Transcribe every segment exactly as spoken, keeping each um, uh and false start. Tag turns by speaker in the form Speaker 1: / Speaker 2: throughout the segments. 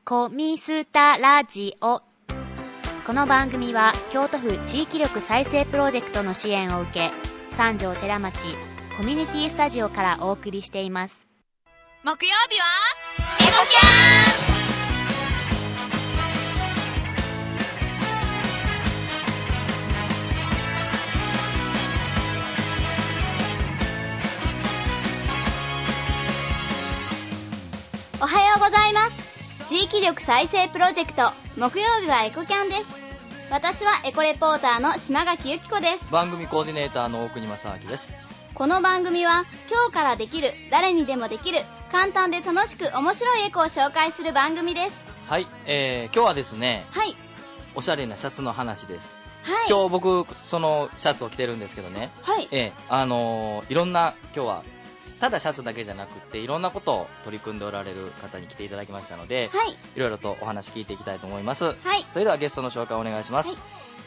Speaker 1: コミスタラジオ。この番組は京都府地域力再生プロジェクトの支援を受け、三条寺町コミュニティスタジオからお送りしています。
Speaker 2: 木曜日はエモキャン。おはようございます。地域力再生プロジェクト木曜日はエコキャンです。私はエコレポーターの島垣由紀子です。
Speaker 3: 番組コーディネーターの大国正明です。
Speaker 2: この番組は今日からできる、誰にでもできる、簡単で楽しく面白いエコを紹介する番組です。
Speaker 3: はい、えー、今日はですね、
Speaker 2: はい、
Speaker 3: おしゃれなシャツの話です。
Speaker 2: はい、
Speaker 3: 今日僕そのシャツを着てるんですけどね、
Speaker 2: はい、
Speaker 3: えー、あのー、いろんな今日はただシャツだけじゃなくていろんなことを取り組んでおられる方に来ていただきましたので、
Speaker 2: はい、
Speaker 3: いろいろとお話聞いていきたいと思います。
Speaker 2: はい、
Speaker 3: それではゲストの紹介お願いします。
Speaker 2: はい、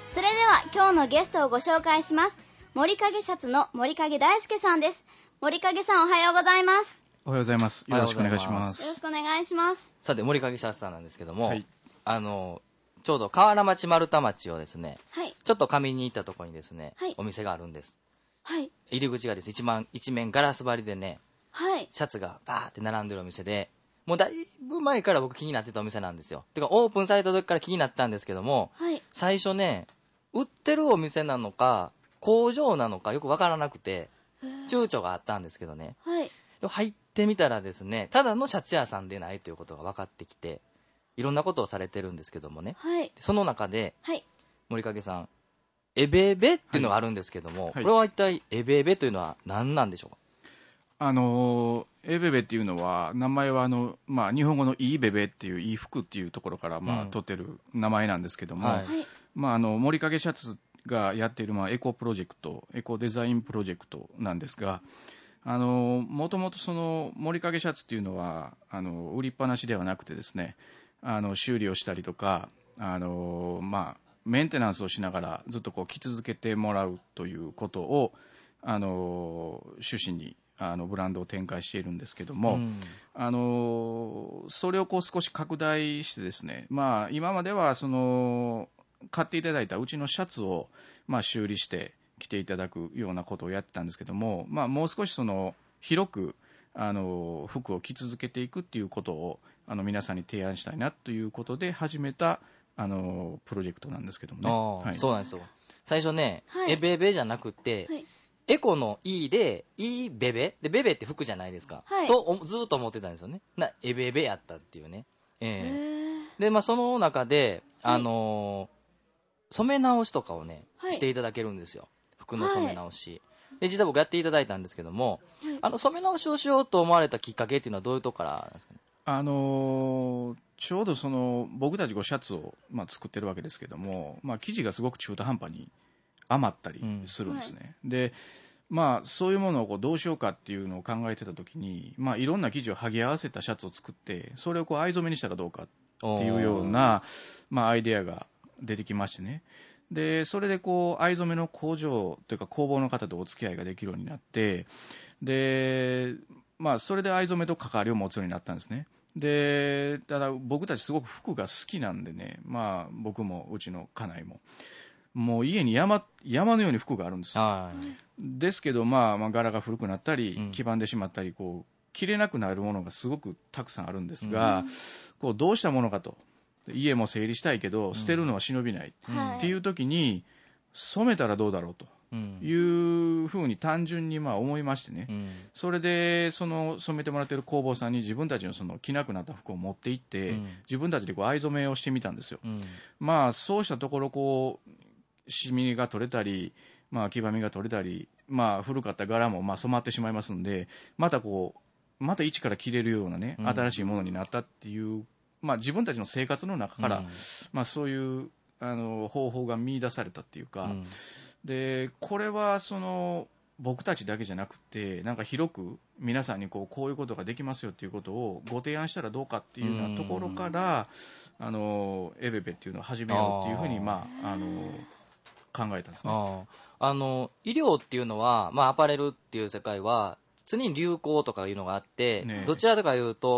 Speaker 2: それでは今日のゲストをご紹介します。森影シャツの森影大輔さんです。森影さん、おはようございます。
Speaker 4: おはようございます。よろしくお願いします。
Speaker 2: よろしくお願いします。
Speaker 3: さて、森影シャツさんなんですけども、
Speaker 4: はい、
Speaker 3: あのちょうど河原町丸太町をですね、
Speaker 2: はい、
Speaker 3: ちょっと上に行ったところにですね、
Speaker 2: はい、
Speaker 3: お店があるんです。
Speaker 2: はい、
Speaker 3: 入り口がですね、一面、一面ガラス張りでね、
Speaker 2: はい、
Speaker 3: シャツがバーって並んでるお店で、もうだいぶ前から僕気になってたお店なんですよ。てかオープンされた時から気になったんですけども、
Speaker 2: はい、
Speaker 3: 最初ね、売ってるお店なのか工場なのかよくわからなくて躊躇があったんですけどね、
Speaker 2: はい、
Speaker 3: で入ってみたらですね、ただのシャツ屋さんでないということが分かってきて、いろんなことをされてるんですけどもね、
Speaker 2: はい、
Speaker 3: その中で、
Speaker 2: はい、
Speaker 3: 森影さん、エベエベっていうのがあるんですけども、はいはい、これは一体エベエベというのは何なんでしょうか。
Speaker 4: あのエベベっていうのは名前はあの、まあ、日本語のいいベベっていういい服っていうところから、まあ、取ってる名前なんですけども、はい、まあ、あの森影シャツがやっている、まあ、エコプロジェクト、エコデザインプロジェクトなんですが、あのもともとその森影シャツっていうのはあの売りっぱなしではなくてですね、あの修理をしたりとか、あの、まあ、メンテナンスをしながらずっとこう着続けてもらうということをあの趣旨にあのブランドを展開しているんですけども、うん、あのそれをこう少し拡大してですね、まあ、今まではその買っていただいたうちのシャツを、まあ、修理して着ていただくようなことをやってたんですけども、まあ、もう少しその広くあの服を着続けていくっていうことをあの皆さんに提案したいなということで始めたあのプロジェクトなんですけどもね、はい、
Speaker 3: そうなんですよ。最初ね、はい、エベベじゃなくて、はい、エコの E で E ベベでベベって服じな
Speaker 2: じゃい
Speaker 3: ですか、
Speaker 2: はい、
Speaker 3: とずっと思ってたんですよね。なエベベやったっていうね、えー、で、まあ、その中で、あのー、染め直しとかをね、はい、していただけるんですよ、服の染め直し、はい、で実は僕やっていただいたんですけども、はい、あの染め直しをしようと思われたきっかけっていうのはどういうとこからなんですかね。
Speaker 4: あのー、ちょうどその僕たちこうシャツを、まあ、作ってるわけですけども、まあ、生地がすごく中途半端に余ったりするんですね、うん、はい、でまあ、そういうものをこうどうしようかっていうのを考えてた時に、まあ、いろんな生地を剥ぎ合わせたシャツを作ってそれをこう藍染めにしたらどうかっていうような、まあ、アイデアが出てきましてね、でそれでこう藍染めの工場というか工房の方とお付き合いができるようになって、で、まあ、それで藍染めと関わりを持つようになったんですね。でただ僕たちすごく服が好きなんでね、まあ、僕もうちの家内ももう家に 山, 山のように服があるんです。ですけど、まあ、まあ柄が古くなったり黄ばんでしまったりこう着れなくなるものがすごくたくさんあるんですが、うん、こうどうしたものかと、家も整理したいけど捨てるのは忍びない、うん、っていう時に染めたらどうだろうというふうに単純にまあ思いましてね、うん、それでその染めてもらっている工房さんに自分たちのその着なくなった服を持って行って、うん、自分たちでこう藍染めをしてみたんですよ、うん、まあそうしたところこうシミが取れたり、まあ、黄ばみが取れたり、まあ、古かった柄もまあ染まってしまいますんで、またこうまた一から着れるようなね、新しいものになったっていう、まあ、自分たちの生活の中から、うん、まあ、そういうあの方法が見出されたっていうか、うん、でこれはその僕たちだけじゃなくてなんか広く皆さんにこう、こういうことができますよっていうことをご提案したらどうかっていうようなところから、うん、あのエベベっていうのを始めようっていうふうにまああの考えたんですね。
Speaker 3: ああの医療っていうのは、まあ、アパレルっていう世界は常に流行とかいうのがあって、ね、どちらかというと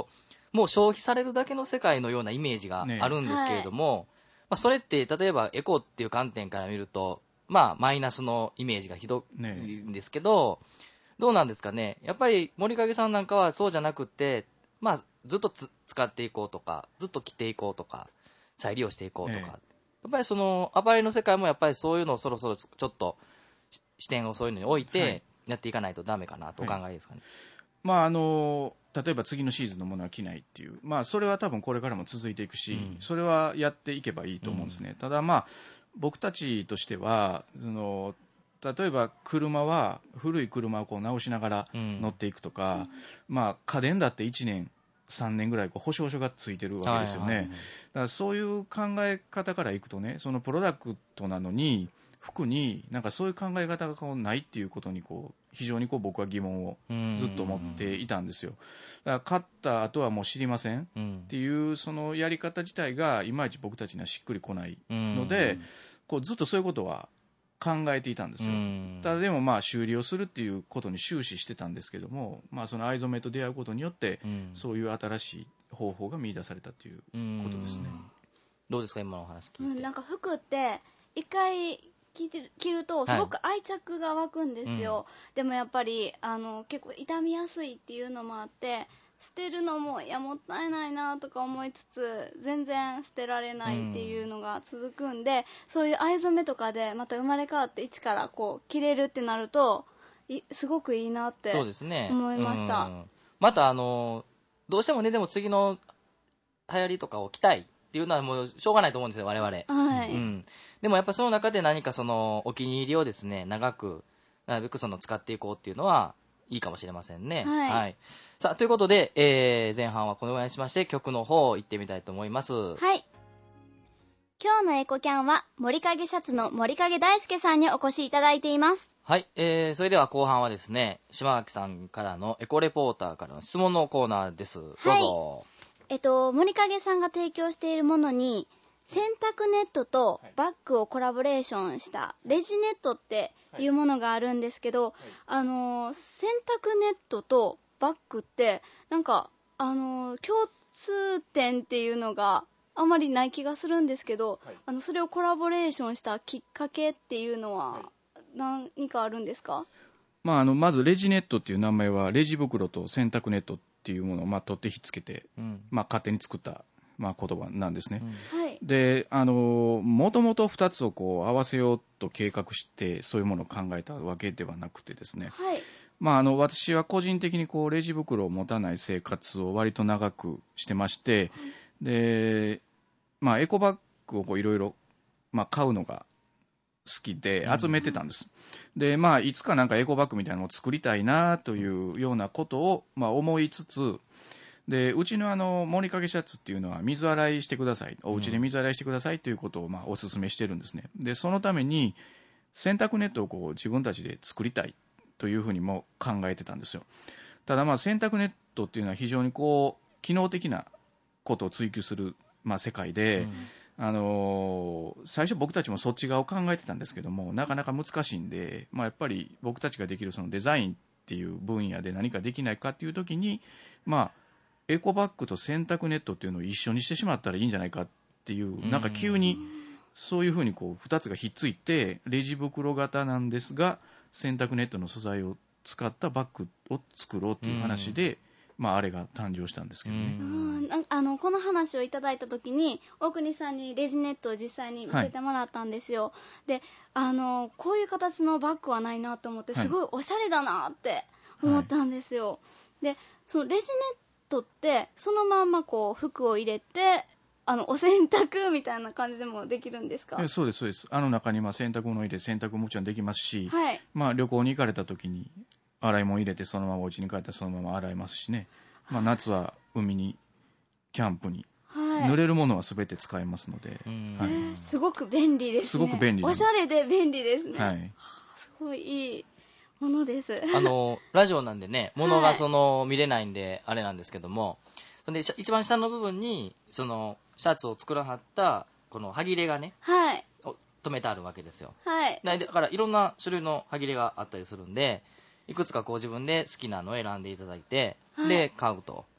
Speaker 3: もう消費されるだけの世界のようなイメージがあるんですけれども、ねはい、まあ、それって例えばエコっていう観点から見ると、まあ、マイナスのイメージがひどいんですけど、ね、どうなんですかね。やっぱり森影さんなんかはそうじゃなくて、まあ、ずっとつ使っていこうとか、ずっと着ていこうとか、再利用していこうとか、ね、やっぱりそのアパレルの世界もやっぱりそういうのをそろそろちょっと視点をそういうのに置いてやっていかないとダメかなとお考えですかね。
Speaker 4: はい、まああの例えば次のシーズンのものは着ないっていう、まあ、それは多分これからも続いていくし、うん、それはやっていけばいいと思うんですね、うん、ただまあ僕たちとしてはその例えば車は古い車をこう直しながら乗っていくとか、うん、まあ、家電だっていちねんさんねんぐらいこう保証書がついてるわけですよね、はいはいはい、だからそういう考え方からいくとね、そのプロダクトなのに服になんかそういう考え方がこうないっていうことにこう非常にこう僕は疑問をずっと持っていたんですよ。だから買った後はもう知りませんっていうそのやり方自体がいまいち僕たちにはしっくりこないので、こうずっとそういうことは考えていたんですよ。ただでもまあ修理をするっていうことに終始してたんですけども、まあ、その藍染めと出会うことによってそういう新しい方法が見出されたということですね。
Speaker 3: どうですか今のお話聞いて。
Speaker 2: うん、なんか服って一回着てる着るとすごく愛着が湧くんですよ、はい、でもやっぱりあの結構傷みやすいっていうのもあって捨てるのもいやもったいないなとか思いつつ全然捨てられないっていうのが続くんで、うん、そういう藍染めとかでまた生まれ変わって一からこう着れるってなるといすごくいいなって思いました。
Speaker 3: うん、またあのどうしてもねでも次の流行りとかを着たいっていうのはもうしょうがないと思うんですよ我々、
Speaker 2: はい、
Speaker 3: うん、でもやっぱその中で何かそのお気に入りをですね長くなるべくその使っていこうっていうのはいいかもしれませんね。
Speaker 2: はい、はい、
Speaker 3: さあということで、えー、前半はこのぐらいにしまして曲の方行ってみたいと思います。
Speaker 2: はい、今日のエコキャンは森影シャツの森影大輔さんにお越しいただいています。
Speaker 3: はい、えー、それでは後半はですね島垣さんからのエコレポーターからの質問のコーナーです。どうぞ。はい、
Speaker 2: えっと、森影さんが提供しているものに洗濯ネットとバッグをコラボレーションしたレジネットっていうものがあるんですけど、あの洗濯ネットとバッグってなんかあの共通点っていうのがあんまりない気がするんですけど、あのそれをコラボレーションしたきっかけっていうのは何かあるんですか？
Speaker 4: まあ、あのまずレジネットっていう名前はレジ袋と洗濯ネットっていうものをまあ取ってひっつけて、うんまあ、勝手に作ったまあ言葉なんですね、
Speaker 2: うんはい、
Speaker 4: であのもともとふたつをこう合わせようと計画してそういうものを考えたわけではなくてですね、
Speaker 2: はい
Speaker 4: まあ、あの私は個人的にこうレジ袋を持たない生活を割と長くしてまして、はい、でまあ、エコバッグをいろいろ買うのが好きで集めてたんです、うんでまあ、いつかなんかエコバッグみたいなのを作りたいなというようなことを、まあ、思いつつでうちのあの森影シャツっていうのは水洗いしてくださいお家で水洗いしてくださいということをまあお勧めしてるんですね。でそのために洗濯ネットをこう自分たちで作りたいというふうにも考えてたんですよ。ただまあ洗濯ネットっていうのは非常にこう機能的なことを追求するまあ、世界で、うんあのー、最初僕たちもそっち側を考えてたんですけどもなかなか難しいんで、まあ、やっぱり僕たちができるそのデザインっていう分野で何かできないかっていう時に、まあ、エコバッグと洗濯ネットっていうのを一緒にしてしまったらいいんじゃないかっていうなんか急にそういうふうにこうふたつがひっついてレジ袋型なんですが洗濯ネットの素材を使ったバッグを作ろうっていう話で、まあ、あれが誕生したんですけどね。
Speaker 2: うんあのこの話をいただいた時に大国さんにレジネットを実際に見せてもらったんですよ、はい、であのこういう形のバッグはないなと思ってすごいおしゃれだなって思ったんですよ、はい、でそのレジネットってそのまんまこう服を入れてあのお洗濯みたいな感じでもできるんですか？
Speaker 4: そうですそうです。あの中にまあ洗濯物を入れ洗濯ももちろんできますし、
Speaker 2: はい
Speaker 4: まあ、旅行に行かれた時に洗い物入れてそのままお家に帰ったらそのまま洗えますしね、まあ、夏は海にキャンプに、はい、濡れるものは全て使えますので、はい
Speaker 2: えー、すごく便利ですね。
Speaker 4: すごく便利です。
Speaker 2: おしゃれで便利ですね、
Speaker 4: はいは
Speaker 2: あ、すごいいいものです。
Speaker 3: あのラジオなんでね物がその、はい、見れないんであれなんですけどもそれで一番下の部分にそのシャツを作らはったこの歯切れがね、
Speaker 2: はい、
Speaker 3: 止めてあるわけですよ、
Speaker 2: はい、
Speaker 3: だからいろんな種類の歯切れがあったりするんでいくつかこう自分で好きなのを選んでいただいて、はい、で買うと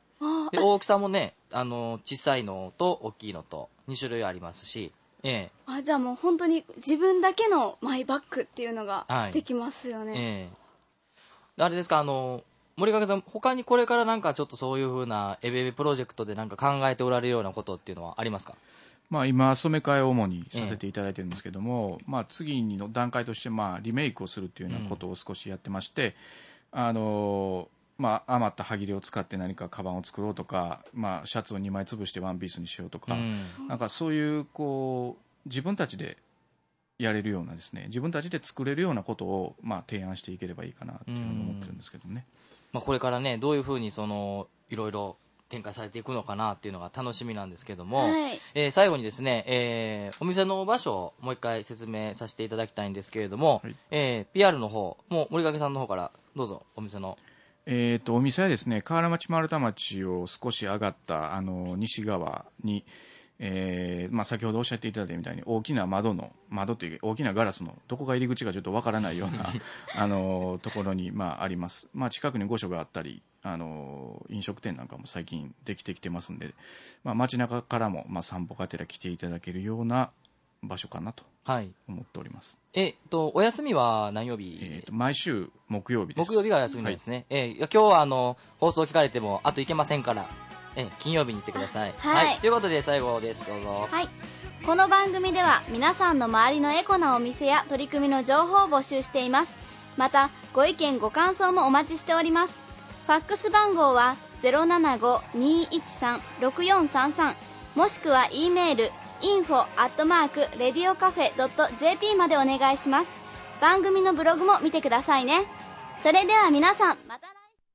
Speaker 3: で大きさもね、あの小さいのと大きいのとに種類ありますし、ええ、
Speaker 2: あ、じゃあもう本当に自分だけのマイバッグっていうのができますよね。
Speaker 3: はい、ええ、あれですか、あの森掛さん、他にこれからなんかちょっとそういう風なエベエベプロジェクトでなんか考えておられるようなことっていうのはありますか？
Speaker 4: まあ、今、染め替えを主にさせていただいてるんですけども、ええ、まあ、次の段階として、まあ、リメイクをするというようなことを少しやってまして、うん、あのまあ、余った端切れを使って何かカバンを作ろうとか、まあ、シャツをにまい潰してワンピースにしようとか、うん、なんかそういうこう自分たちでやれるようなですね、自分たちで作れるようなことを、まあ、提案していければいいかなというふうに思ってるんですけどね。
Speaker 3: うん、まあ、これからね、どういうふうにそのいろいろ展開されていくのかなっていうのが楽しみなんですけども、はい、えー、最後にですね、えー、お店の場所をもう一回説明させていただきたいんですけれども、はい、えー、ピーアール の方もう森掛さんの方からどうぞお店の。
Speaker 4: えー、とお店はですね、河原町丸太町を少し上がったあの西側に、えーまあ、先ほどおっしゃっていただいたみたいに大きな窓の窓という大きなガラスのどこが入り口かちょっとわからないようなあのところに、まあ、あります。まあ、近くに御所があったり、あの飲食店なんかも最近できてきてますんで、まあ、街中からも、まあ、散歩がてら来ていただけるような場所かなと思っております。
Speaker 3: はい、えっとお休みは何曜日？
Speaker 4: えー、と毎週木曜日です。
Speaker 3: 木曜日が休みなんですね。はい、えー、今日はあの放送聞かれてもあといけませんから、え金曜日に行ってください。
Speaker 2: はい、
Speaker 3: はい、ということで最後です。どうぞ。
Speaker 2: はい、この番組では皆さんの周りのエコなお店や取り組みの情報を募集しています。またご意見ご感想もお待ちしております。ファックス番号は ゼロななご にーいちさん ろくよんさんさん もしくは E メール インフォ アットマーク レディオカフェ ドット ジェーピー までお願いします。番組のブログも見てくださいね。それでは皆さん、また来